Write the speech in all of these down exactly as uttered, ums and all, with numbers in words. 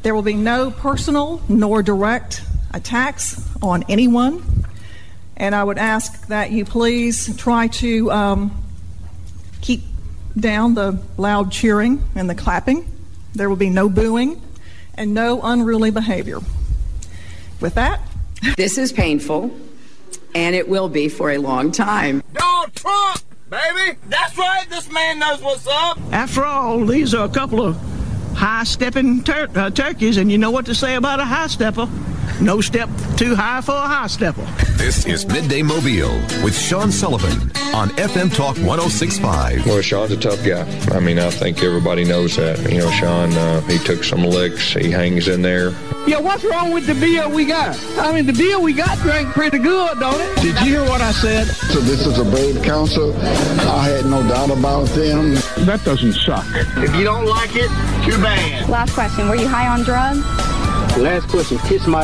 There will be no personal nor direct attacks on anyone. And I would ask that you please try to um, keep down the loud cheering and the clapping. There will be no booing and no unruly behavior. With that, this is painful, and it will be for a long time. Donald Trump, baby! That's right, this man knows what's up. After all, these are a couple of high-stepping tur- uh, turkeys, and you know what to say about a high-stepper. No step too high for a high-stepper. This is Midday Mobile with Sean Sullivan on F M Talk one oh six point five. Well, Sean's a tough guy. I mean, I think everybody knows that. You know, Sean, uh, he took some licks. He hangs in there. Yeah, what's wrong with the beer we got? I mean, the beer we got drank pretty good, don't it? Did you hear what I said? So this is a brave council. I had no doubt about them. That doesn't suck. If you don't like it, too bad. Last question, were you high on drugs? Last question, kiss my...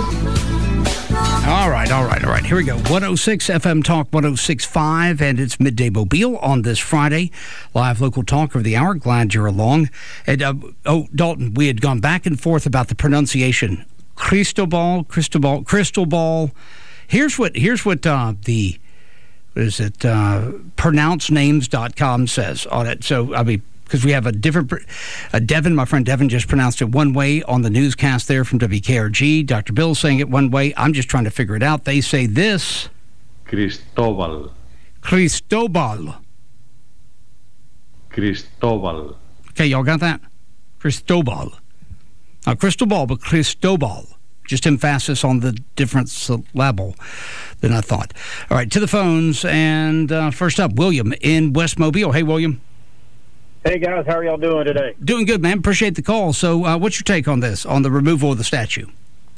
All right, all right, all right. Here we go. one oh six F M Talk one oh six point five, and it's Midday Mobile on this Friday. Live local talk of the hour. Glad you're along. And, uh, oh, Dalton, we had gone back and forth about the pronunciation. Cristobal, Cristobal, Cristobal. Here's what, here's what uh, the, what is it, uh, pronounce names dot com says on it. So, I mean, because we have a different, uh, Devin, my friend Devin just pronounced it one way on the newscast there from W K R G. Doctor Bill's saying it one way. I'm just trying to figure it out. They say this. Cristobal. Cristobal. Cristobal. Okay, y'all got that? Cristobal. Not Cristobal, but Cristobal. Just emphasis on the different syllable than I thought. All right, to the phones. And uh, first up, William in West Mobile. Hey, William. Hey, guys. How are y'all doing today? Doing good, man. Appreciate the call. So uh, what's your take on this, on the removal of the statue?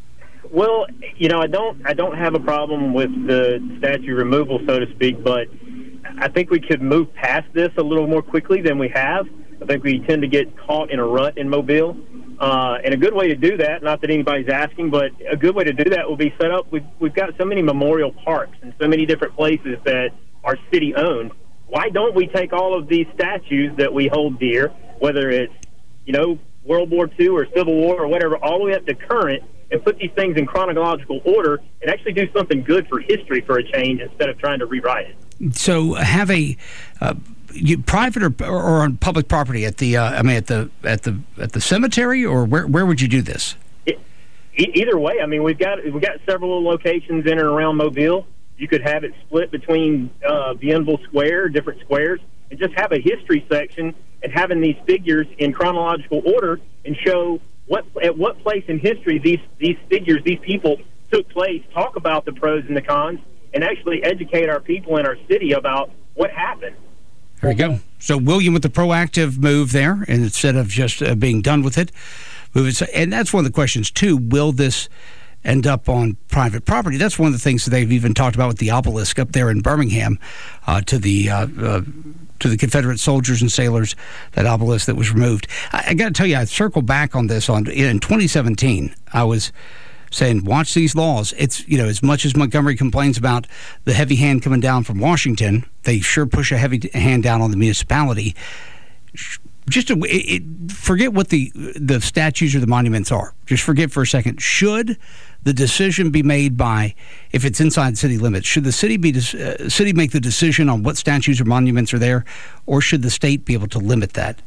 Well, you know, I don't I don't have a problem with the statue removal, so to speak, but I think we could move past this a little more quickly than we have. I think we tend to get caught in a rut in Mobile. Uh, and a good way to do that, not that anybody's asking, but a good way to do that will be set up. We've, we've got so many memorial parks and so many different places that are city-owned. Why don't we take all of these statues that we hold dear, whether it's, you know, World War Two or Civil War or whatever, all the way up to current, and put these things in chronological order and actually do something good for history for a change instead of trying to rewrite it? So have a uh, you, private or, or on public property at the uh, I mean at the at the at the cemetery, or where where would you do this? It, e- either way, I mean we've got we've got several locations in and around Mobile. You could have it split between uh, Bienville Square, different squares, and just have a history section and having these figures in chronological order and show what at what place in history these these figures, these people took place, talk about the pros and the cons, and actually educate our people in our city about what happened. There we go. So William with the proactive move there, and instead of just uh, being done with it, move it. And that's one of the questions, too. Will this end up on private property? That's one of the things that they've even talked about with the obelisk up there in Birmingham uh, to the uh, uh, to the Confederate soldiers and sailors, that obelisk that was removed. I, I got to tell you, I circled back on this on in twenty seventeen. I was saying, watch these laws. It's, you know, as much as Montgomery complains about the heavy hand coming down from Washington, they sure push a heavy hand down on the municipality. Just to, it, it, forget what the the statues or the monuments are. Just forget for a second. Should the decision be made by, if it's inside city limits, should the city be uh, city make the decision on what statues or monuments are there, or should the state be able to limit that?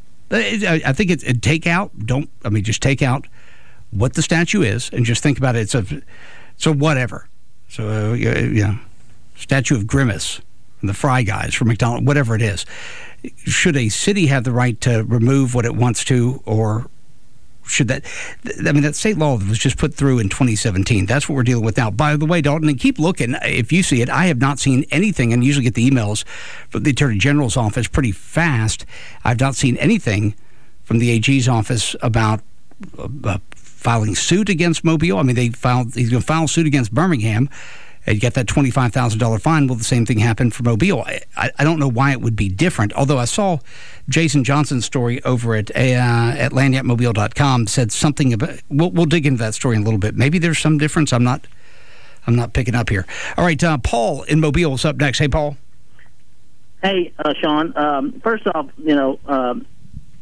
I, I think it's it, take out. Don't I mean just take out what the statue is and just think about it. It's a so whatever. So uh, yeah, statue of Grimace and the Fry Guys from McDonald's, whatever it is. Should a city have the right to remove what it wants to, or should that, I mean, that state law was just put through in twenty seventeen. That's what we're dealing with now. By the way, Dalton, and keep looking. If you see it, I have not seen anything, and usually get the emails from the Attorney General's office pretty fast. I've not seen anything from the A G's office about uh, filing suit against Mobile. I mean, they filed, he's going to file suit against Birmingham and get that twenty-five thousand dollars fine. Will the same thing happen for Mobile? I, I don't know why it would be different, although I saw Jason Johnson's story over at uh, at lagniappe mobile dot com said something about, we'll, we'll dig into that story in a little bit. Maybe there's some difference. I'm not I'm not picking up here. All right, uh, Paul in Mobile is up next. Hey, Paul. Hey, uh, Sean. Um, first off, you know, um,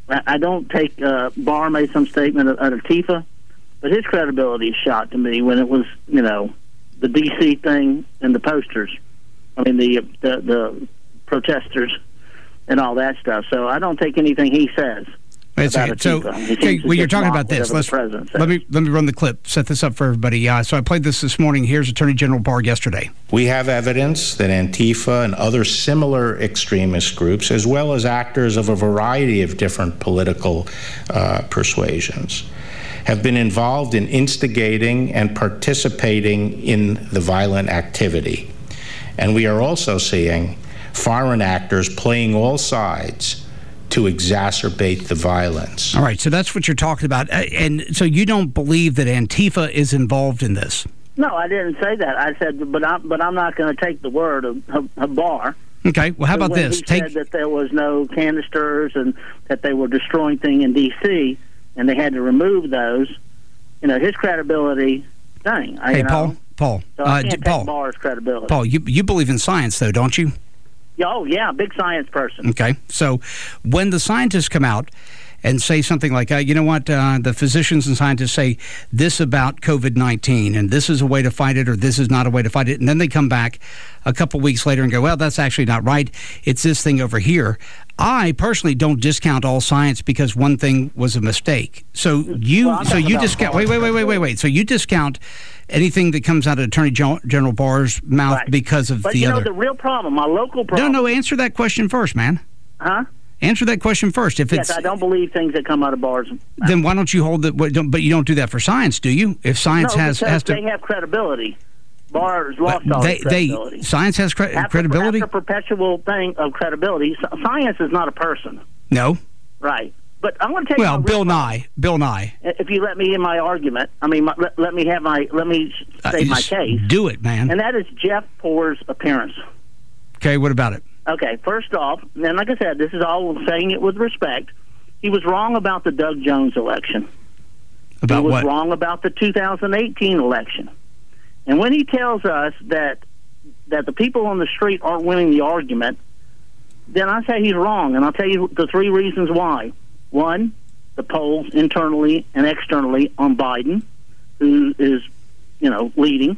I, I don't take uh, Barr made some statement at Antifa, but his credibility is shot to me when it was, you know, the D C thing and the posters. I mean, the the, the protesters and all that stuff. So I don't take anything he says. Wait a second. So, okay, well, you're talking about this. Let's, let me let me run the clip. Set this up for everybody. Uh, so I played this this morning. Here's Attorney General Barr yesterday. We have evidence that Antifa and other similar extremist groups, as well as actors of a variety of different political uh, persuasions, have been involved in instigating and participating in the violent activity. And we are also seeing foreign actors playing all sides to exacerbate the violence. All right, so that's what you're talking about. And so you don't believe that Antifa is involved in this? No, I didn't say that. I said, but I'm, but I'm not going to take the word of, of, of Barr. Okay, well, how about when this? He Take... said that there was no canisters and that they were destroying things in D C and they had to remove those. You know, his credibility, dang. I, hey, you know, Paul, Paul. So I can't uh, take Paul, Barr's credibility. Paul, you, you believe in science, though, don't you? Oh, yeah, big science person. Okay, so when the scientists come out and say something like, uh, you know what, uh, the physicians and scientists say this about COVID nineteen, and this is a way to fight it, or this is not a way to fight it, and then they come back a couple weeks later and go, well, that's actually not right. It's this thing over here. I personally don't discount all science because one thing was a mistake. So you, well, so you discount. Wait, wait, wait, wait, wait, wait. So you discount anything that comes out of Attorney General Barr's mouth right. because of but the you know, other. the real problem, my local problem. No, no. Answer that question first, man. Huh? Answer that question first. If yes, it's, I don't believe things that come out of Barr's mouth. Then why don't you hold it? But you don't do that for science, do you? If science no, has has to, they have credibility. Barr's lost all they, his credibility. They, science has cre- after, credibility? After a perpetual thing of credibility, science is not a person. No. Right. But I'm going to tell well, you... Well, Bill Nye. Bill Nye. If you let me in my argument, I mean, my, let, let me have my... Let me say uh, my case. Do it, man. And that is Jeff Poor's appearance. Okay, what about it? Okay, first off, and like I said, this is all saying it with respect. He was wrong about the Doug Jones election. About what? He was what? wrong about the two thousand eighteen election. And when he tells us that that the people on the street aren't winning the argument, then I say he's wrong, and I'll tell you the three reasons why. One, the polls internally and externally on Biden, who is, you know, leading.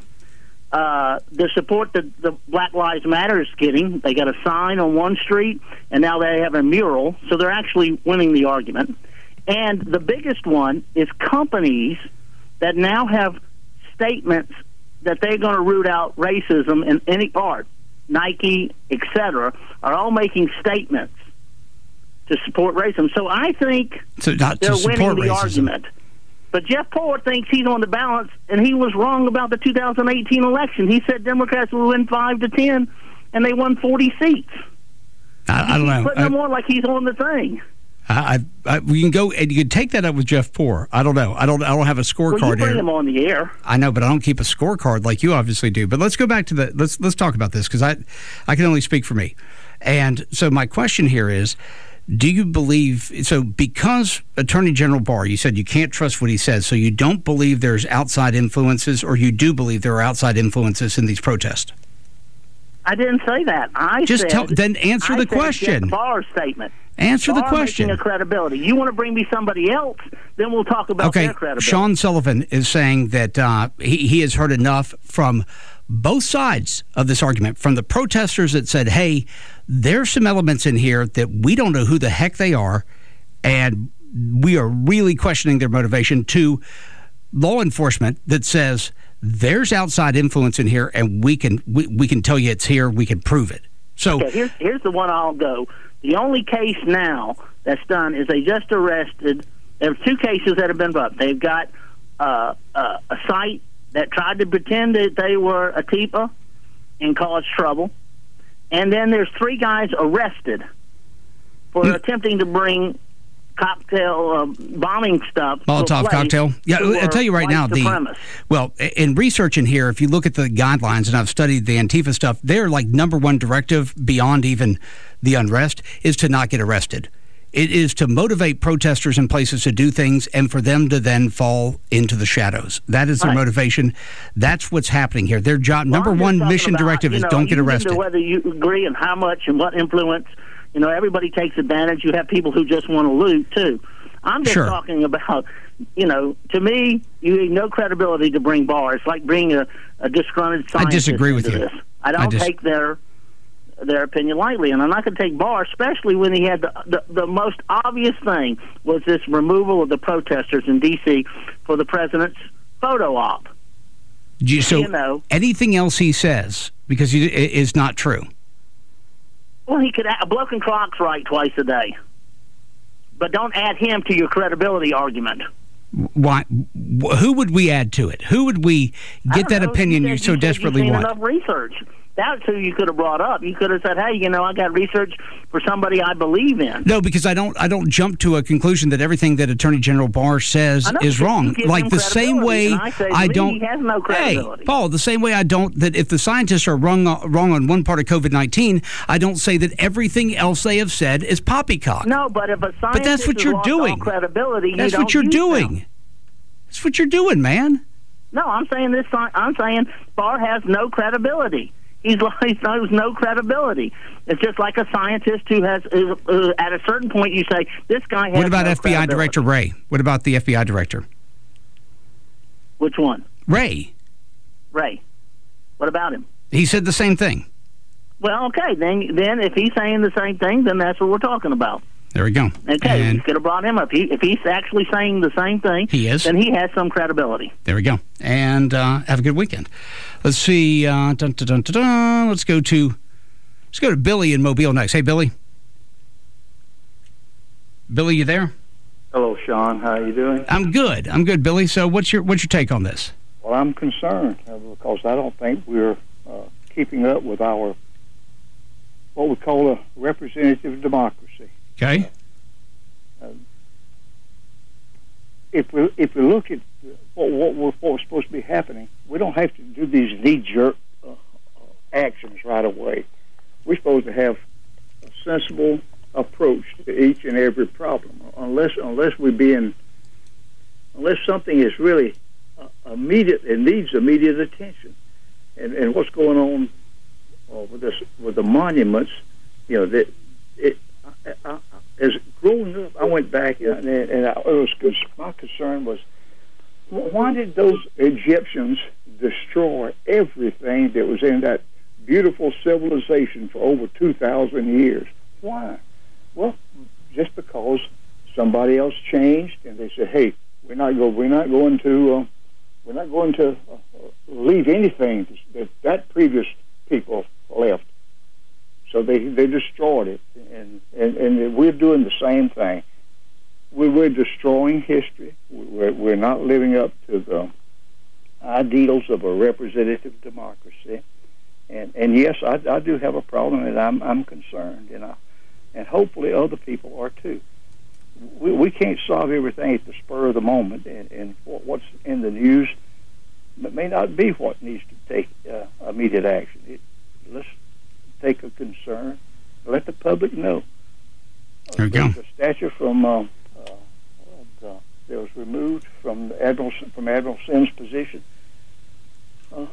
Uh, the support that the Black Lives Matter is getting, they got a sign on one street, and now they have a mural, so they're actually winning the argument. And the biggest one is companies that now have statements that they're going to root out racism in any part. Nike, et cetera, are all making statements to support racism. So I think so not they're to winning support the racism. argument. But Jeff Poor thinks he's on the balance, and he was wrong about the two thousand eighteen election. He said Democrats would win five to ten, and they won forty seats. I, I don't know. Putting I, them on like he's on the thing. I, I, we can go and you can take that up with Jeff Poor. I don't know. I don't. I don't have a scorecard well, you bring here. him on the air. I know, but I don't keep a scorecard like you obviously do. But let's go back to the. Let's let's talk about this because I, I can only speak for me. And so my question here is, do you believe so? Because Attorney General Barr, you said you can't trust what he says, so you don't believe there's outside influences, or you do believe there are outside influences in these protests? I didn't say that. I just said, tell. Then answer I the said question. Jeff Barr's statement. Answer Barr the question. Making a credibility. You want to bring me somebody else? Then we'll talk about okay. their credibility. Sean Sullivan is saying that uh, he he has heard enough from both sides of this argument, from the protesters that said, "Hey, there's some elements in here that we don't know who the heck they are, and we are really questioning their motivation," to law enforcement that says there's outside influence in here, and we can we, we can tell you it's here. We can prove it. So okay, here's here's the one I'll go. The only case now that's done is they just arrested. There are two cases that have been brought. They've got uh, uh, a site that tried to pretend that they were Antifa and caused trouble, and then there's three guys arrested for mm. attempting to bring cocktail uh, bombing stuff. Molotov cocktail. Yeah, I'll tell you right now. The well, in research in here, if you look at the guidelines, and I've studied the Antifa stuff, their like number one directive beyond even the unrest is to not get arrested. It is to motivate protesters in places to do things and for them to then fall into the shadows. That is their right. motivation. That's what's happening here. Their job, well, number one mission about, directive you is know, don't get arrested. Whether you agree and how much and what influence You know, everybody takes advantage. You have people who just want to loot, too. I'm just sure. talking about, you know, to me, you have no credibility to bring Barr. It's like bringing a, a disgruntled scientist I disagree with into you. this. I don't I dis- take their their opinion lightly, and I'm not going to take Barr, especially when he had the, the the most obvious thing was this removal of the protesters in D C for the president's photo op. You, so you know, anything else he says, because he, is not true. Well, he could a bloke in Crocs right twice a day, but don't add him to your credibility argument. Why? Who would we add to it? Who would we get that know. opinion you, you said, so you desperately said you've want? seen enough research. That's who you could have brought up. You could have said, "Hey, you know, I got research for somebody I believe in." No, because I don't. I don't jump to a conclusion that everything that Attorney General Barr says know, is wrong. Like the same way I, say, I me, don't. He has no credibility. Hey, Paul, the same way I don't. That if the scientists are wrong wrong on one part of COVID nineteen, I don't say that everything else they have said is poppycock. No, but if a scientist but that's what you're doing. Credibility, that's you what you're doing. Them. That's what you're doing, man. No, I'm saying this. I'm saying Barr has no credibility. He's he has no credibility. It's just like a scientist who has, is, uh, at a certain point, you say, this guy has What about no F B I credibility. Director Wray? What about the F B I Director? Which one? Wray. Wray. What about him? He said the same thing. Well, okay. Then, then if he's saying the same thing, then that's what we're talking about. There we go. Okay, and you could have brought him up. He, if he's actually saying the same thing, he is. Then he has some credibility. There we go. And uh, have a good weekend. Let's see. Uh, dun, dun, dun, dun, dun. Let's go to let's go to Billy in Mobile next. Hey, Billy. Billy, you there? Hello, Sean. How are you doing? I'm good. I'm good, Billy. So, what's your what's your take on this? Well, I'm concerned uh, because I don't think we're uh, keeping up with our what we call a representative democracy. Okay. Uh, if we if we look at what what we're, what's supposed to be happening, we don't have to do these knee-jerk uh, actions right away. We're supposed to have a sensible approach to each and every problem. Unless unless we being unless something is really uh, immediate, it needs immediate attention. And and what's going on uh, with this with the monuments, you know that it. I, I, as growing up, I went back and, and I, it was my concern was why did those Egyptians destroy everything that was in that beautiful civilization for over two thousand years? Why? Well, just because somebody else changed and they said, "Hey, we're not go, we're not going to, uh, we're not going to uh, leave anything that that previous people left." So they they destroyed it, and, and, and we're doing the same thing. We, we're destroying history. We're, we're not living up to the ideals of a representative democracy. And and yes, I, I do have a problem, and I'm I'm concerned, and I, and hopefully other people are too. We we can't solve everything at the spur of the moment, and, and what's in the news may not be what needs to take uh, immediate action. It, let's take a concern, let the public know. There we go. The statue from uh, uh, the, that was removed from Admiral from Admiral Sims' position. Uh,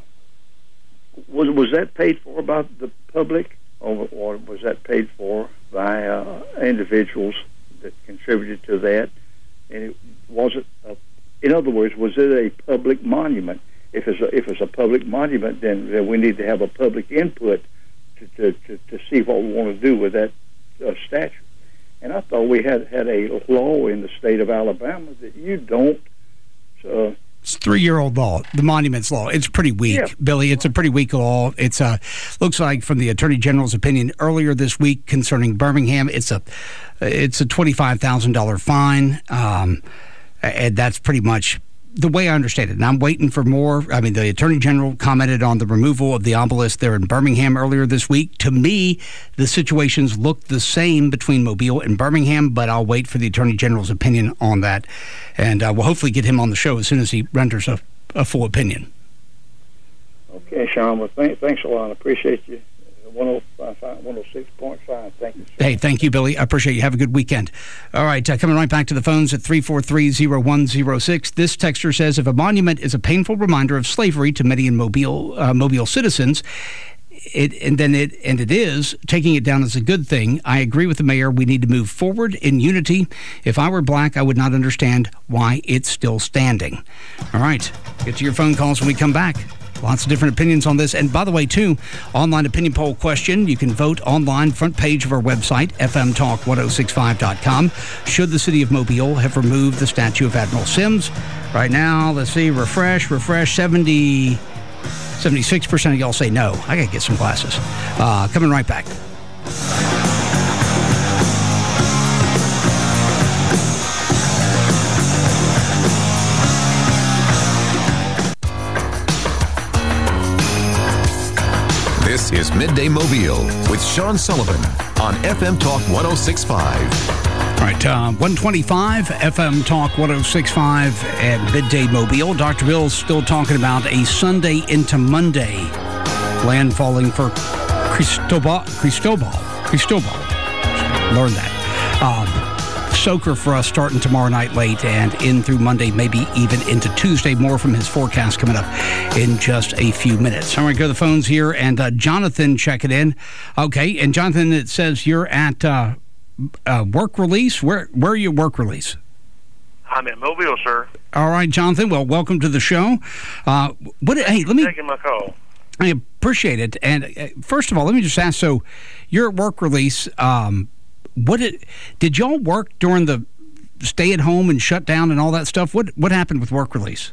was was that paid for by the public, or, or was that paid for by uh, individuals that contributed to that? And it wasn't. A, in other words, was it a public monument? If it's a, if it's a public monument, then, then we need to have a public input To, to, to, to see what we want to do with that uh, statue. And I thought we had, had a law in the state of Alabama that you don't... Uh, it's a three-year-old law, the Monuments Law. It's pretty weak, yeah. Billy. It's a pretty weak law. It's uh, looks like, from the Attorney General's opinion earlier this week concerning Birmingham, it's a it's a twenty-five thousand dollars fine, um, and that's pretty much the way I understand it. And I'm waiting for more. I mean, the Attorney General commented on the removal of the obelisk there in Birmingham earlier this week. To me, the situations look the same between Mobile and Birmingham, but I'll wait for the Attorney General's opinion on that. And uh, we'll hopefully get him on the show as soon as he renders a, a full opinion. Okay, Sean. Well, th- thanks a lot. I appreciate you. one oh six point five. Thank you, sir. Hey, thank you, Billy. I appreciate you. Have a good weekend. All right, uh, coming right back to the phones at three four three, oh one oh six. This texter says, if a monument is a painful reminder of slavery to many in Mobile, uh, Mobile citizens, it and then it and it is taking it down is a good thing. I agree with the mayor. We need to move forward in unity. If I were black, I would not understand why it's still standing. All right, get to your phone calls when we come back. Lots of different opinions on this. And by the way, too, online opinion poll question. You can vote online, front page of our website, f m talk ten sixty-five dot com. Should the city of Mobile have removed the statue of Admiral Sims? Right now, let's see, refresh, refresh, seventy, seventy-six percent of y'all say no. I got to get some glasses. Uh, coming right back. This is Midday Mobile with Sean Sullivan on F M Talk ten sixty-five. All right, uh, one twenty-five, F M Talk ten sixty-five at Midday Mobile. Doctor Bill's still talking about a Sunday into Monday landfalling for Cristobal. Cristobal. Cristobal. Learn that. Um, soaker for us starting tomorrow night late and in through Monday, maybe even into Tuesday. More from his forecast coming up in just a few minutes. All right, go to the phones here, and uh, Jonathan checking in. Okay, and Jonathan, it says you're at uh, uh, work release. Where where are you work release? I'm at Mobile, sir. All right, Jonathan. Well, welcome to the show. Uh, what? Hey, let me. Taking my call. I appreciate it. And uh, first of all, let me just ask. So, you're at work release. Um, what did did y'all work during the stay at home and shut down and all that stuff? What what happened with work release?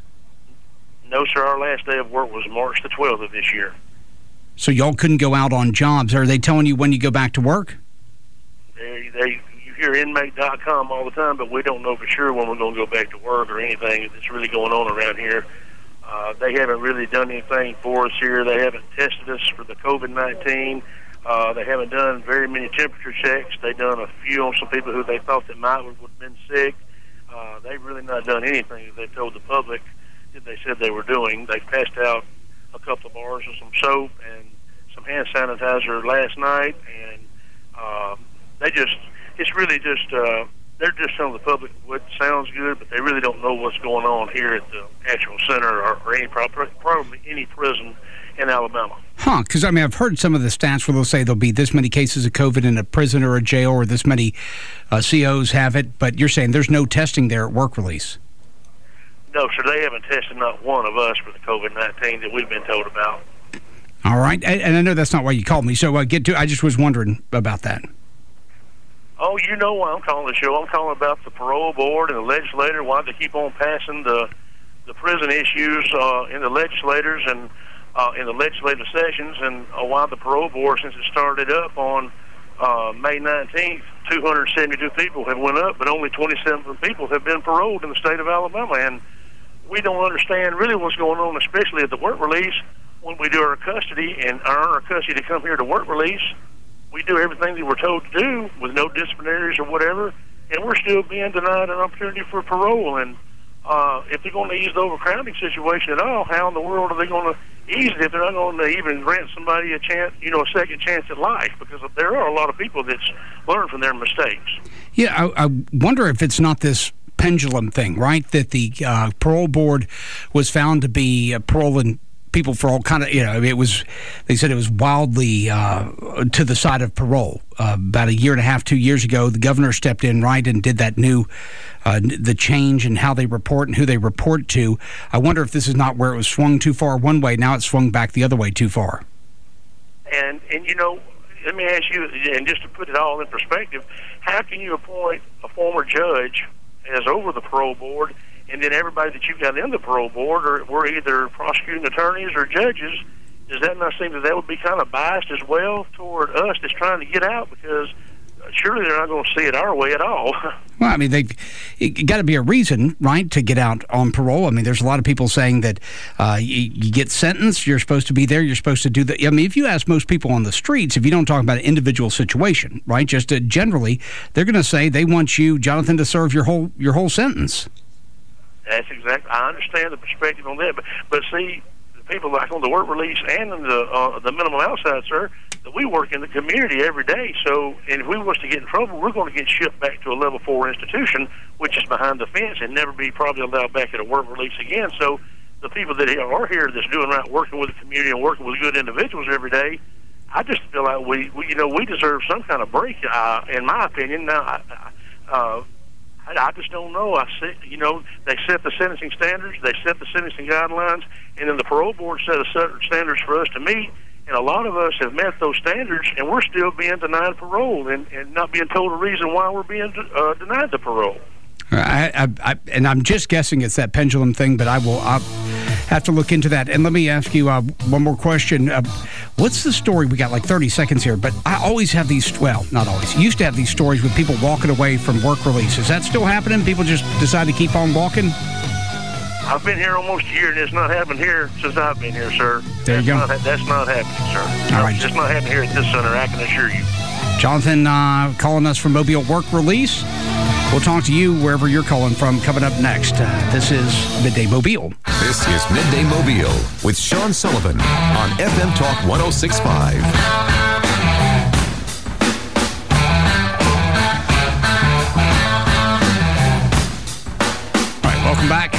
No, sir. Our last day of work was March the twelfth of this year. So y'all couldn't go out on jobs. Are they telling you when you go back to work? They, they you hear inmate dot com all the time, but we don't know for sure when we're going to go back to work or anything that's really going on around here. Uh, they haven't really done anything for us here. They haven't tested us for the COVID nineteen. Uh, they haven't done very many temperature checks. They've done a few on some people who they thought that might would have been sick. Uh, they've really not done anything that they told the public that they said they were doing. They passed out a couple of bars of some soap and some hand sanitizer last night, and uh, they just, it's really just, uh, they're just telling the public what sounds good, but they really don't know what's going on here at the actual center or, or any, probably any prison in Alabama. Huh, because, I mean, I've heard some of the stats where they'll say there'll be this many cases of COVID in a prison or a jail, or this many uh, C Os have it, but you're saying there's no testing there at work release. No, sir, they haven't tested not one of us for the COVID nineteen that we've been told about. All right, and I know that's not why you called me, so uh, get to. I just was wondering about that. Oh, you know why I'm calling the show. I'm calling about the parole board and the legislator, why they keep on passing the the prison issues uh, in the legislators and uh, in the legislative sessions, and uh, why the parole board, since it started up on uh, May nineteenth, two hundred seventy-two people have went up, but only twenty-seven people have been paroled in the state of Alabama. And we don't understand really what's going on, especially at the work release. When we do our custody and earn our custody to come here to work release, we do everything that we're told to do with no disciplinaries or whatever, and we're still being denied an opportunity for parole. And uh, if they're going to ease the overcrowding situation at all, how in the world are they going to ease it if they're not going to even grant somebody a chance, you know, a second chance at life? Because there are a lot of people that's learned from their mistakes. Yeah, I, I wonder if it's not this pendulum thing, right? That the uh, parole board was found to be uh, paroling people for all kind of, you know, it was, they said it was wildly uh, to the side of parole. Uh, about a year and a half, two years ago, the governor stepped in, right, and did that new, uh, the change in how they report and who they report to. I wonder if this is not where it was swung too far one way, now it's swung back the other way too far. And, and you know, let me ask you, and just to put it all in perspective, how can you appoint a former judge as over the parole board, and then everybody that you've got in the parole board are, were either prosecuting attorneys or judges? Does that not seem that that would be kind of biased as well toward us that's trying to get out? Because surely they're not going to see it our way at all. Well, I mean, they've got to be a reason, right, to get out on parole. I mean, there's a lot of people saying that uh, you, you get sentenced, you're supposed to be there, you're supposed to do that. I mean, if you ask most people on the streets, if you don't talk about an individual situation, right, just uh, generally, they're going to say they want you, Jonathan, to serve your whole your whole sentence. That's exactly. I understand the perspective on that, but but see, the people like on the work release and in the uh, the minimum outside, sir, that we work in the community every day. So, and if we was to get in trouble, we're going to get shipped back to a level four institution, which is behind the fence, and never be probably allowed back at a work release again. So, the people that are here that's doing right, working with the community and working with good individuals every day, I just feel like we, we you know, we deserve some kind of break, uh, in my opinion. Now, I, uh, I, I just don't know. I see, you know, they set the sentencing standards, they set the sentencing guidelines, and then the parole board set a certain standards for us to meet. And a lot of us have met those standards, and we're still being denied parole and, and not being told a reason why we're being uh, denied the parole. I, I, I, and I'm just guessing it's that pendulum thing, but I will I'll have to look into that. And let me ask you uh, one more question. Uh, what's the story? We got like thirty seconds here, but I always have these, well, not always, used to have these stories with people walking away from work release. Is that still happening? People just decide to keep on walking? I've been here almost a year, and it's not happened here since I've been here, sir. There you that's go. Not, that's not happening, sir. All right. It's not happening here at this center, I can assure you. Jonathan uh, calling us from Mobile Work Release. We'll talk to you wherever you're calling from coming up next. Uh, this is Midday Mobile. This is Midday Mobile with Sean Sullivan on F M Talk one oh six point five. All right, welcome back.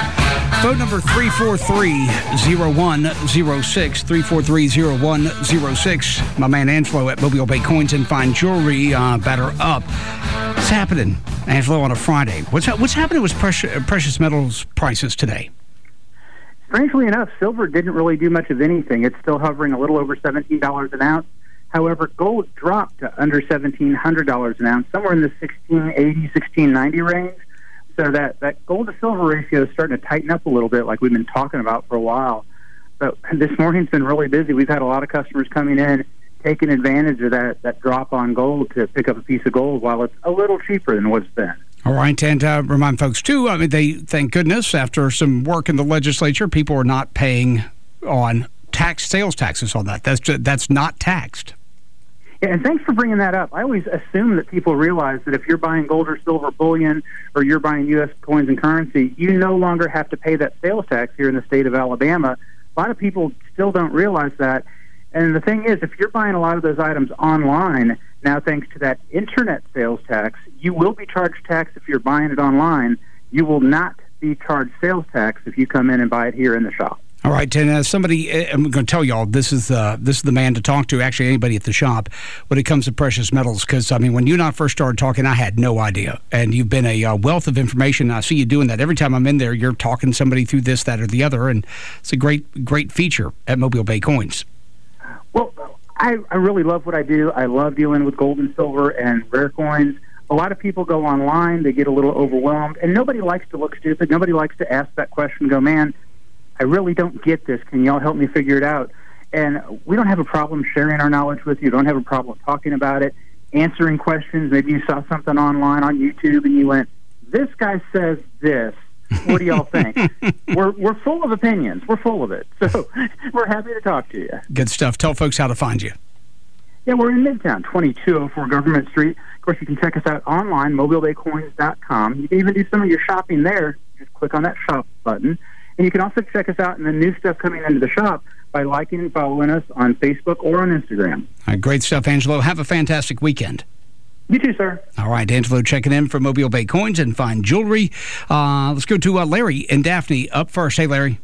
Phone number three four three, zero one zero six, three four three, zero one zero six. My man Angelo at Mobile Bay Coins and Fine Jewelry, uh, batter up. What's happening, Angelo, on a Friday? What's ha- what's happening with precious, precious metals prices today? Strangely enough, silver didn't really do much of anything. It's still hovering a little over seventeen dollars an ounce. However, gold dropped to under seventeen hundred dollars an ounce, somewhere in the sixteen eighty, sixteen ninety range. So that, that gold-to-silver ratio is starting to tighten up a little bit, like we've been talking about for a while. But this morning's been really busy. We've had a lot of customers coming in, taking advantage of that, that drop on gold to pick up a piece of gold while it's a little cheaper than what it's been. All right, and uh, remind folks, too, I mean, they, thank goodness, after some work in the legislature, people are not paying on tax sales taxes on that. That's that's not taxed. Yeah, and thanks for bringing that up. I always assume that people realize that if you're buying gold or silver bullion or you're buying U S coins and currency, you no longer have to pay that sales tax here in the state of Alabama. A lot of people still don't realize that. And the thing is, if you're buying a lot of those items online, now thanks to that internet sales tax, you will be charged tax if you're buying it online. You will not be charged sales tax if you come in and buy it here in the shop. All right, and uh, somebody, I'm going to tell y'all, this is the this is the man to talk to, actually anybody at the shop, when it comes to precious metals, because, I mean, when you and I first started talking, I had no idea, and you've been a uh, wealth of information. I see you doing that. Every time I'm in there, you're talking to somebody through this, that, or the other, and it's a great, great feature at Mobile Bay Coins. Well, I, I really love what I do. I love dealing with gold and silver and rare coins. A lot of people go online, they get a little overwhelmed, and nobody likes to look stupid. Nobody likes to ask that question and go, man, I really don't get this. Can y'all help me figure it out? And we don't have a problem sharing our knowledge with you. Don't have a problem talking about it, answering questions. Maybe you saw something online on YouTube and you went, this guy says this. What do y'all think? we're we're full of opinions. We're full of it. So we're happy to talk to you. Good stuff. Tell folks how to find you. Yeah, we're in Midtown, twenty-two oh four Government Street. Of course, you can check us out online, mobile bay coins dot com. You can even do some of your shopping there. Just click on that shop button. And you can also check us out in the new stuff coming into the shop by liking and following us on Facebook or on Instagram. All right, great stuff, Angelo. Have a fantastic weekend. You too, sir. All right, Angelo checking in from Mobile Bay Coins and Fine Jewelry. Uh, let's go to uh, Larry and Daphne up first. Hey, Larry.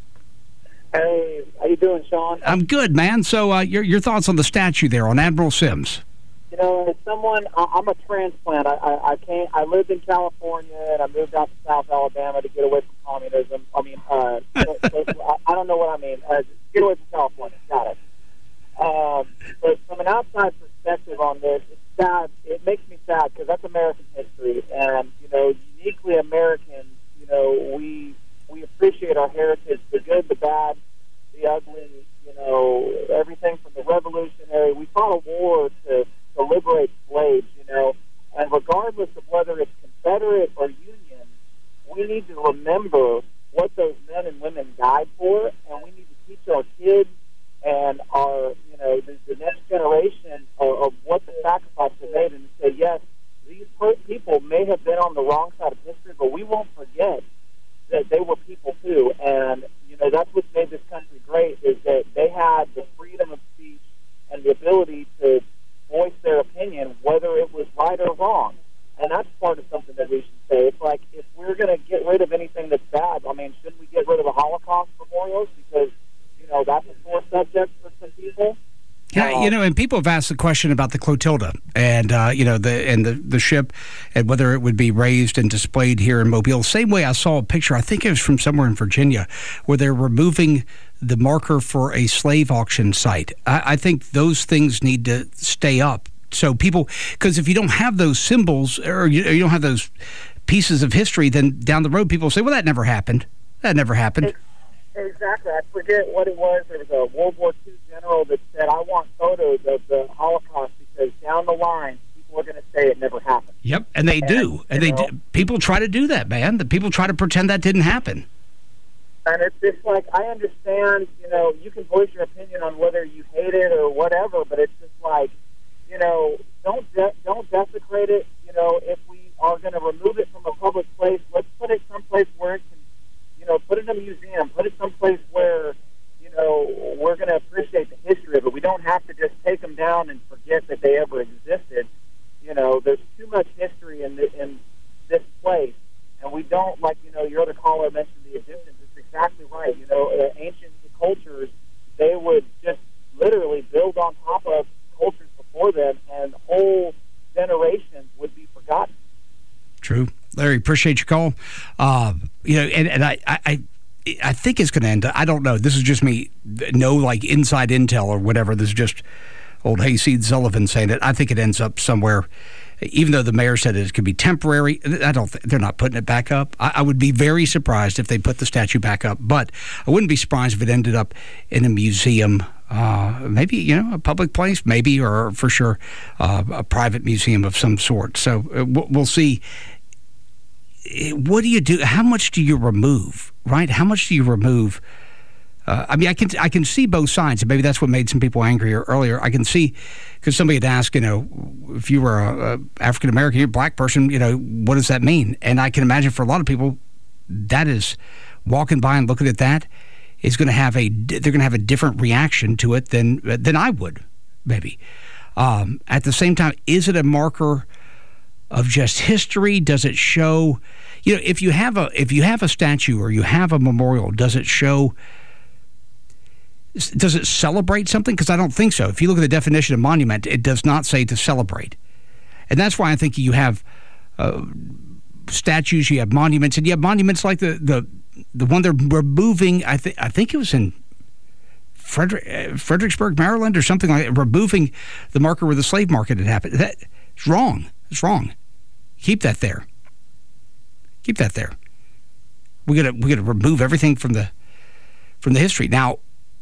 Hey, how you doing, Sean? I'm good, man. So uh, your your thoughts on the statue there on Admiral Sims? You know, as someone, I'm a transplant. I, I, I came, I lived in California, and I moved out to South Alabama to get away from communism. I mean, uh, so, so, I, I don't know what I mean. Uh, get away from California. Got it. Um, but from an outside perspective on this, it's sad. It makes me sad because that's American history, and you know, uniquely American. You know, we we appreciate our heritage, the good, the bad, the ugly. You know, everything from the Revolutionary. We fought a war to. to liberate slaves, you know, and regardless of whether it's Confederate or Union, we need to remember what those men and women died for, and we need to teach our kids and our, you know, the, the next generation of, of what the sacrifices they made, and say, yes, these people may have been on the wrong side of history, but we won't forget that they were people too, and, you know, that's what made this country great, is that they had the freedom of speech and the ability to voice their opinion, whether it was right or wrong. And that's part of something that we should say. It's like, if we're going to get rid of anything that's bad, I mean, shouldn't we get rid of the Holocaust memorials? Because, you know, that's a sore subject for some people. Yeah, you know, and people have asked the question about the Clotilda and uh, you know the and the, the ship and whether it would be raised and displayed here in Mobile. Same way I saw a picture, I think it was from somewhere in Virginia, where they're removing the marker for a slave auction site. I, I think those things need to stay up. So people, because if you don't have those symbols or you, you don't have those pieces of history, then down the road people say, well, that never happened. That never happened. Exactly. I forget what it was. There was a World War Two general that said, I want photos of the Holocaust because down the line, people are going to say it never happened. Yep, and they and, do. And they know, do. People try to do that, man. The people try to pretend that didn't happen. And it's just like, I understand, you know, you can voice your opinion on whether you hate it or whatever, but it's just like, you know, don't de- don't desecrate it. You know, if we are going to remove it from a public place, let's put it someplace where it can, you know, put it in a museum, put it someplace where, you know, we're going to appreciate the history of it. We don't have to just take them down and forget that they ever existed. You know, there's too much history in, the, in this place, and we don't, like, you know, your other caller mentioned the Egyptians. It's exactly right. You know, uh, ancient cultures, they would just literally build on top of cultures before them, and whole generations would be forgotten. True. Larry, appreciate your call. Uh, you know, and, and I, I, I think it's going to end. I don't know. This is just me. No, like inside intel or whatever. This is just old Hayseed Sullivan saying it. I think it ends up somewhere. Even though the mayor said it could be temporary, I don't. Th- they're not putting it back up. I, I would be very surprised if they put the statue back up. But I wouldn't be surprised if it ended up in a museum. Uh, maybe, you know, a public place, maybe, or for sure uh, a private museum of some sort. So uh, we'll see. What do you do? How much do you remove, right? How much do you remove? Uh, I mean, I can I can see both sides, and maybe that's what made some people angrier earlier. I can see, because somebody had asked, you know, if you were a, a African-American, you're a black person, you know, what does that mean? And I can imagine for a lot of people, that is, walking by and looking at that is going to have a, they're going to have a different reaction to it than than I would, maybe. Um, at the same time, is it a marker of just history? Does it show, you know, if you have a if you have a statue or you have a memorial, does it show, does it celebrate something? Because I don't think so. If you look at the definition of monument, it does not say to celebrate. And that's why I think you have uh, statues, you have monuments, and you have monuments like the the, the one they're removing, I, th- I think it was in Frederick, uh, Fredericksburg, Maryland, or something like that, removing the marker where the slave market had happened. That's wrong. It's wrong. Keep that there. Keep that there. We gotta we gotta remove everything from the from the history. Now,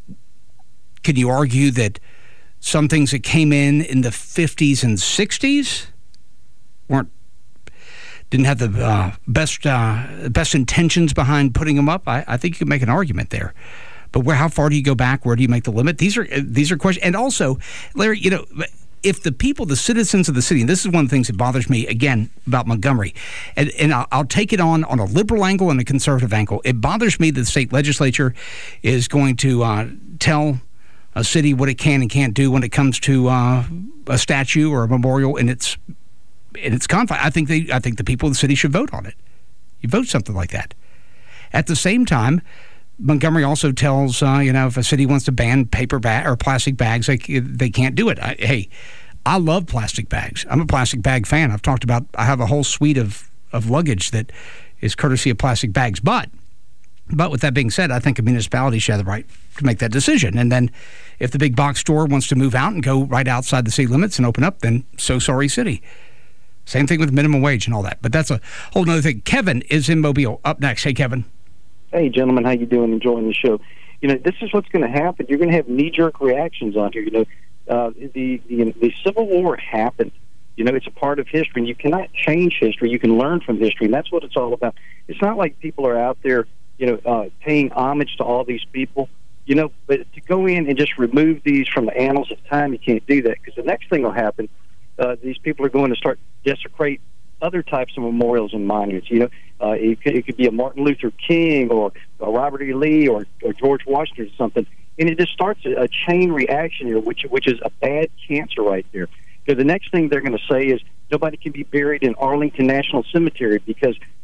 can you argue that some things that came in in the fifties and sixties weren't didn't have the uh, best uh, best intentions behind putting them up? I, I think you could make an argument there. But where? How far do you go back? Where do you make the limit? These are these are questions. And also, Larry, you know, if the people, the citizens of the city, and this is one of the things that bothers me, again, about Montgomery, and, and I'll, I'll take it on on a liberal angle and a conservative angle. It bothers me that the state legislature is going to uh, tell a city what it can and can't do when it comes to uh, a statue or a memorial in its in its confines. I think they, I think the people of the city should vote on it. You vote something like that. At the same time, Montgomery also tells, uh, you know, if a city wants to ban paper bag or plastic bags, they, they can't do it. I, hey, I love plastic bags. I'm a plastic bag fan. I've talked about, I have a whole suite of, of luggage that is courtesy of plastic bags. But, but with that being said, I think a municipality should have the right to make that decision. And then if the big box store wants to move out and go right outside the city limits and open up, then so sorry, city. Same thing with minimum wage and all that. But that's a whole other thing. Kevin is in Mobile. Up next. Hey, Kevin. Hey, gentlemen, how you doing? Enjoying the show. You know, this is what's going to happen. You're going to have knee-jerk reactions on here. You know, uh, the, the the Civil War happened. You know, it's a part of history, and you cannot change history. You can learn from history, and that's what it's all about. It's not like people are out there, you know, uh, paying homage to all these people. You know, but to go in and just remove these from the annals of time, you can't do that, because the next thing will happen, uh, these people are going to start desecrate other types of memorials and monuments. You know, uh, it, could, it could be a Martin Luther King or a Robert E. Lee or, or George Washington or something, and it just starts a, a chain reaction here, which which is a bad cancer right there. Because the next thing they're going to say is nobody can be buried in Arlington National Cemetery because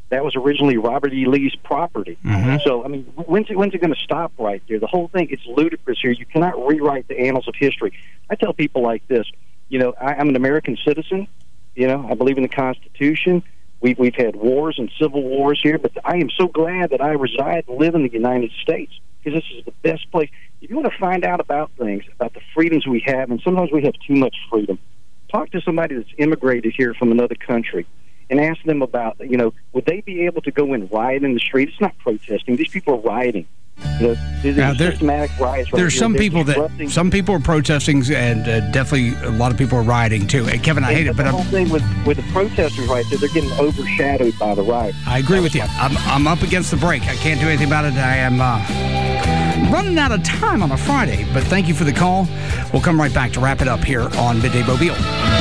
That was originally Robert E. Lee's property. Mm-hmm. So, I mean, when's it, when's it going to stop right there? The whole thing, it's ludicrous here. You cannot rewrite the annals of history. I tell people like this, you know, I, I'm an American citizen. You know, I believe in the Constitution. We've, we've had wars and civil wars here, but I am so glad that I reside and live in the United States, because this is the best place. If you want to find out about things, about the freedoms we have, and sometimes we have too much freedom, talk to somebody that's immigrated here from another country and ask them about, you know, would they be able to go and riot in the street? It's not protesting. These people are rioting. You know, there's Now, there- systematic riots right There's here. some They're people that disrupting- some people are protesting, and uh, definitely a lot of people are rioting too. And Kevin, I hate it, but the I'm, whole thing with, with the protesters right there, they're getting overshadowed by the riot. I agree with you. I'm, I'm up against the break. I can't do anything about it. I am uh, running out of time on a Friday, but thank you for the call. We'll come right back to wrap it up here on Midday Mobile.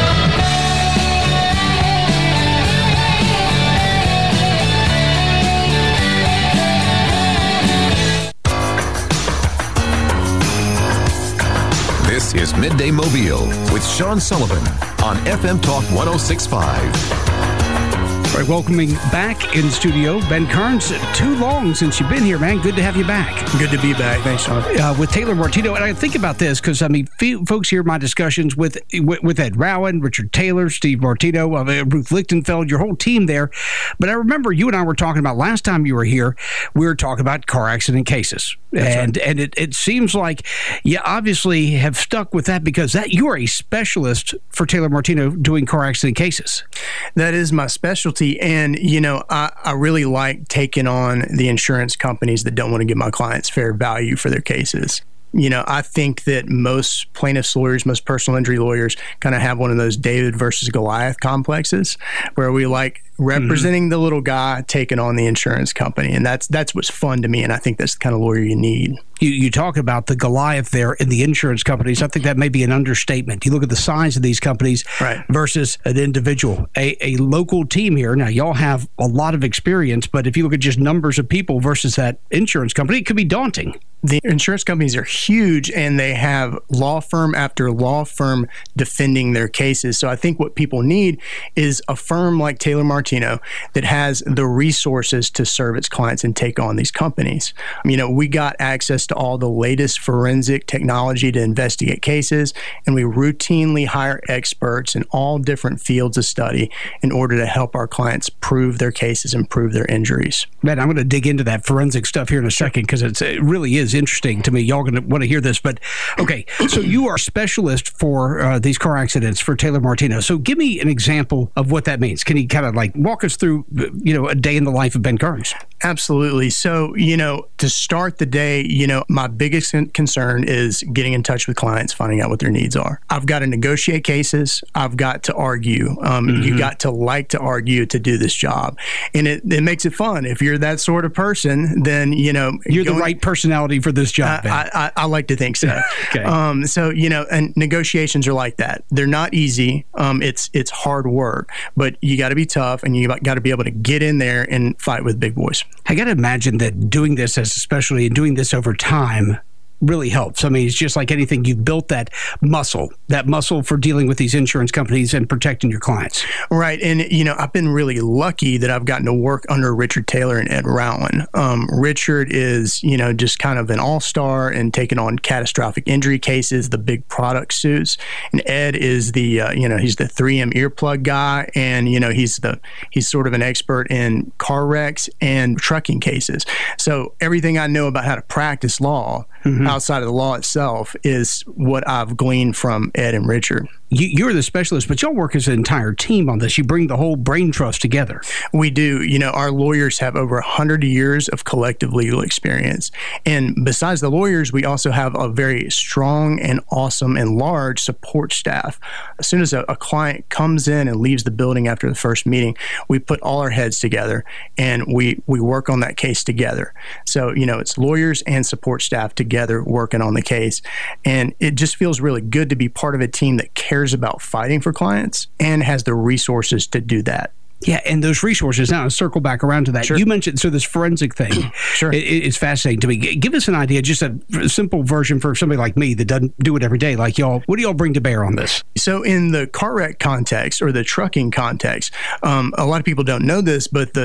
This is Midday Mobile with Sean Sullivan on F M Talk one oh six point five. All right, welcoming back in studio, Ben Kearns. Too long since you've been here, man. Good to have you back. Good to be back. Thanks, Sean. Uh, with Taylor Martino, and I think about this because, I mean, few folks hear my discussions with with, with Ed Rowan, Richard Taylor, Steve Martino, uh, Ruth Lichtenfeld, your whole team there. But I remember you and I were talking about last time you were here, we were talking about car accident cases. That's and right. and it, it seems like you obviously have stuck with that because that you are a specialist for Taylor Martino doing car accident cases. That is my specialty. And, you know, I, I really like taking on the insurance companies that don't want to give my clients fair value for their cases. You know, I think that most plaintiffs' lawyers, most personal injury lawyers kind of have one of those David versus Goliath complexes where we like representing mm-hmm. the little guy taking on the insurance company. And that's that's what's fun to me. And I think that's the kind of lawyer you need. You, you talk about the Goliath there in the insurance companies. I think that may be an understatement. You look at the size of these companies right. versus an individual, a, a local team here. Now, y'all have a lot of experience, but if you look at just numbers of people versus that insurance company, it could be daunting. The insurance companies are huge, and they have law firm after law firm defending their cases. So I think what people need is a firm like Taylor Martino that has the resources to serve its clients and take on these companies. You know, we got access to all the latest forensic technology to investigate cases, and we routinely hire experts in all different fields of study in order to help our clients prove their cases and prove their injuries. Man, I'm going to dig into that forensic stuff here in a second because it's it really is interesting to me. Y'all going to want to hear this. But, okay, so you are a specialist for uh, these car accidents for Taylor Martino. So give me an example of what that means. Can you kind of like walk us through, you know, a day in the life of Ben Kearns? Absolutely. So, you know, to start the day, you know, my biggest concern is getting in touch with clients, finding out what their needs are. I've got to negotiate cases. I've got to argue. Um, mm-hmm. You got to like to argue to do this job. And it, it makes it fun. If you're that sort of person, then, you know. You're going, the right personality for this job, Ben. I, I, I like to think so. Okay. Um, so, you know, and negotiations are like that. They're not easy. Um, it's, it's hard work, but you got to be tough and you got to be able to get in there and fight with big boys. I got to imagine that doing this as a specialty and doing this over time really helps. I mean, it's just like anything. You've built that muscle, that muscle for dealing with these insurance companies and protecting your clients. Right. And, you know, I've been really lucky that I've gotten to work under Richard Taylor and Ed Rowan. Um, Richard is, you know, just kind of an all-star and taking on catastrophic injury cases, the big product suits. And Ed is the, uh, you know, he's the three M earplug guy. And, you know, he's the, he's sort of an expert in car wrecks and trucking cases. So everything I know about how to practice law mm-hmm. outside of the law itself is what I've gleaned from Ed and Richard. You, you're the specialist, but y'all work as an entire team on this. You bring the whole brain trust together. We do. You know, our lawyers have over one hundred years of collective legal experience. And besides the lawyers, we also have a very strong and awesome and large support staff. As soon as a, a client comes in and leaves the building after the first meeting, we put all our heads together and we, we work on that case together. So, you know, it's lawyers and support staff together working on the case. And it just feels really good to be part of a team that cares about fighting for clients and has the resources to do that. Yeah, and those resources, now to circle back around to that, sure. you mentioned, so this forensic thing, sure. it, it's fascinating to me. Give us an idea, just a simple version for somebody like me that doesn't do it every day, like y'all. What do y'all bring to bear on this? So in the car wreck context or the trucking context, um, a lot of people don't know this, but the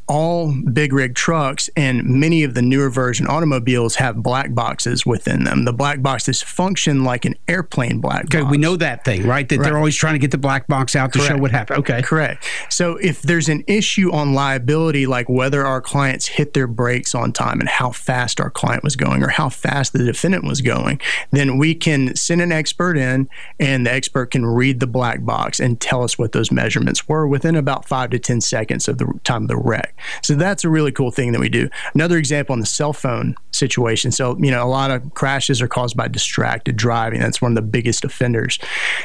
all big rig trucks and many of the newer version automobiles have black boxes within them. The black boxes function like an airplane black box. Okay, we know that thing, right? That Right. they're always trying to get the black box out to Correct. show what happened. Okay. Correct. So if there's an issue on liability, like whether our clients hit their brakes on time and how fast our client was going or how fast the defendant was going, then we can send an expert in and the expert can read the black box and tell us what those measurements were within about five to ten seconds of the time of the wreck. So that's a really cool thing that we do. Another example on the cell phone situation. So, you know, a lot of crashes are caused by distracted driving. That's one of the biggest offenders.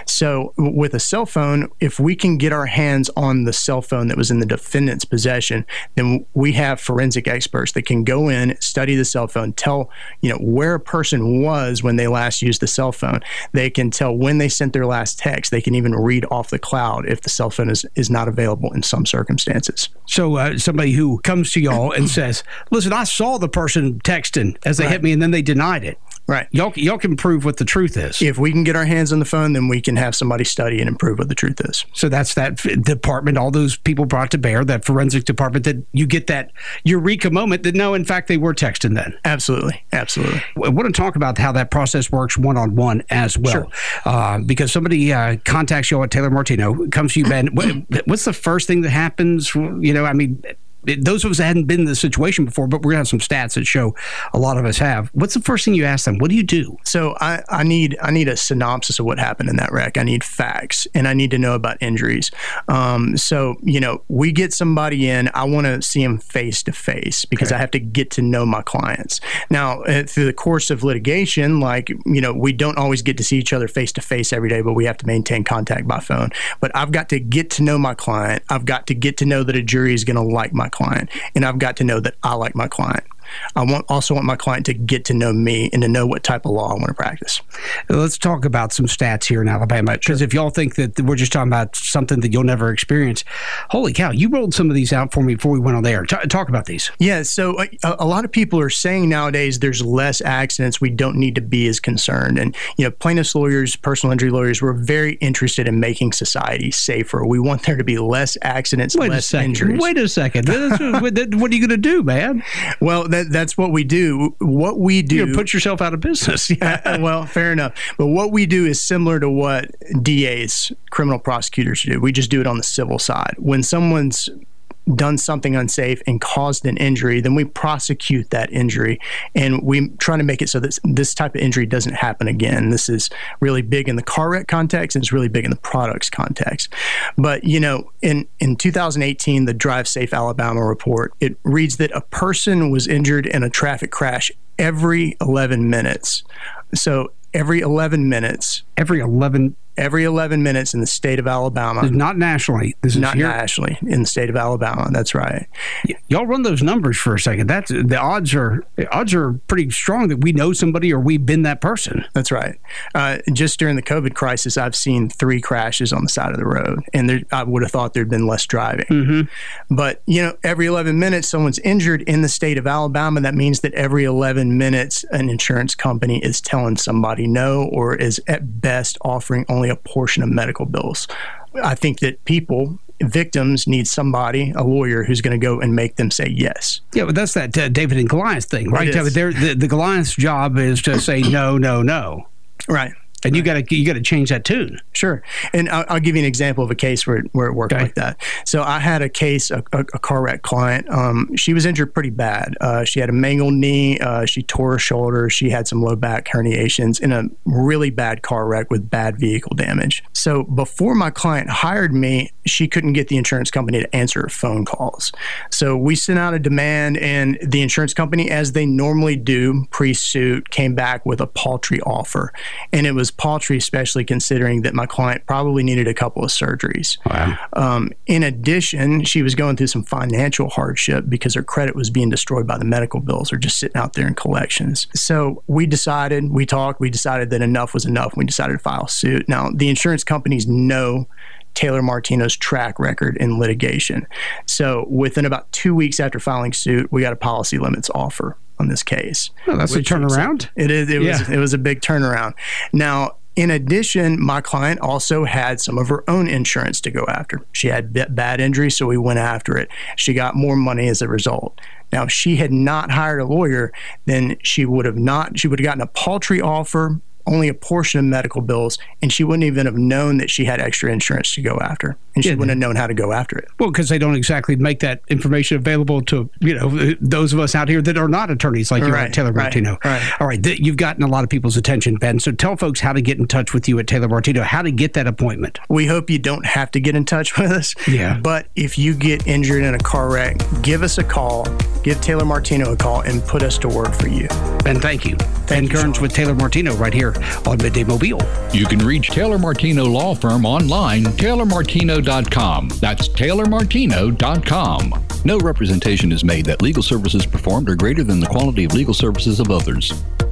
So with a cell phone, if we can get our hands on the cell phone that was in the defendant's possession, then we have forensic experts that can go in, study the cell phone, tell, you know, where a person was when they last used the cell phone. They can tell when they sent their last text. They can even read off the cloud if the cell phone is, is not available in some circumstances. So uh, somebody who comes to y'all and says, listen, I saw the person texting as they Right. hit me and then they denied it. Right. Y'all, y'all can prove what the truth is. If we can get our hands on the phone, then we can have somebody study and improve what the truth is. So that's that f- department, all those people brought to bear, that forensic department, that you get that eureka moment that no, in fact, they were texting then. Absolutely. Absolutely. I want to talk about how that process works one-on-one as well. Sure. Uh, because somebody uh, contacts you at Taylor Martino, comes to you, Ben, what, what's the first thing that happens? You know, I mean, those of us that hadn't been in this situation before, but we're going to have some stats that show a lot of us have. What's the first thing you ask them? What do you do? So I, I need I need a synopsis of what happened in that wreck. I need facts, and I need to know about injuries. Um, so, you know, we get somebody in, I want to see them face to face because Okay. I have to get to know my clients. Now, uh, through the course of litigation, like, you know, we don't always get to see each other face to face every day, but we have to maintain contact by phone. But I've got to get to know my client. I've got to get to know that a jury is going to like my client, and I've got to know that I like my client. I want also want my client to get to know me and to know what type of law I want to practice. Let's talk about some stats here in Alabama, because if y'all think that we're just talking about something that you'll never experience, holy cow, you rolled some of these out for me before we went on the air. T- talk about these. Yeah, so a, a lot of people are saying nowadays there's less accidents. We don't need to be as concerned. And, you know, plaintiffs' lawyers, personal injury lawyers, we're very interested in making society safer. We want there to be less accidents, Wait less a second. injuries. Wait a second. what are you going to do, man? Well, that, that's what we do. What we do... You're going to put yourself out of business. uh, well, fair enough. But what we do is similar to what D As, criminal prosecutors, do. We just do it on the civil side. When someone's done something unsafe and caused an injury, then we prosecute that injury, and we try to make it so that this type of injury doesn't happen again. This is really big in the car wreck context, and it's really big in the products context. But, you know, in, in two thousand eighteen, the Drive Safe Alabama report, it reads that a person was injured in a traffic crash every eleven minutes. So every eleven minutes. Every eleven Every eleven minutes in the state of Alabama. This is not nationally. This is not here. nationally, in the state of Alabama. That's right. Y- y'all run those numbers for a second. That's the odds are the odds are pretty strong that we know somebody or we've been that person. That's right. Uh, just during the COVID crisis, I've seen three crashes on the side of the road, and there, I would have thought there'd been less driving. Mm-hmm. But, you know, every eleven minutes, someone's injured in the state of Alabama. That means that every eleven minutes, an insurance company is telling somebody no, or is at best offering only a portion of medical bills. I think that people, victims, need somebody, a lawyer, who's going to go and make them say yes. Yeah, but that's that uh, David and Goliath thing, right? It is. They're, the, the Goliath's job is to say no, no, no. Right. And you got to you got to change that tune. Sure. And I'll, I'll give you an example of a case where, where it worked Okay. like that. So I had a case, a, a, a car wreck client. Um, she was injured pretty bad. Uh, she had a mangled knee. Uh, she tore her shoulder. She had some low back herniations in a really bad car wreck with bad vehicle damage. So before my client hired me, she couldn't get the insurance company to answer her phone calls. So we sent out a demand, and the insurance company, as they normally do pre-suit, came back with a paltry offer. And it was paltry, especially considering that my client probably needed a couple of surgeries. Wow. Um, in addition, she was going through some financial hardship because her credit was being destroyed by the medical bills or just sitting out there in collections. So we decided, we talked, we decided that enough was enough. We decided to file suit. Now, the insurance companies know Taylor Martino's track record in litigation. So within about two weeks after filing suit, we got a policy limits offer on this case. Oh, that's a turnaround. It is. It Yeah. was. It was a big turnaround. Now, In addition, my client also had some of her own insurance to go after. She had bad injury, so we went after it. She got more money as a result. Now, if she had not hired a lawyer, then she would have not, she would have gotten a paltry offer, only a portion of medical bills, and she wouldn't even have known that she had extra insurance to go after, and she yeah, wouldn't have known how to go after it. Well, because they don't exactly make that information available to, you know, those of us out here that are not attorneys like you right, at Taylor right, Martino. Right. All right, th- you've gotten a lot of people's attention, Ben, so tell folks how to get in touch with you at Taylor Martino, how to get that appointment. We hope you don't have to get in touch with us, yeah. but if you get injured in a car wreck, give us a call, give Taylor Martino a call, and put us to work for you. Ben, thank you. Thank Ben you, Kearns Sean. with Taylor Martino right here on Midday Mobile. You can reach Taylor Martino Law Firm online, taylor martino dot com. That's taylor martino dot com. No representation is made that legal services performed are greater than the quality of legal services of others.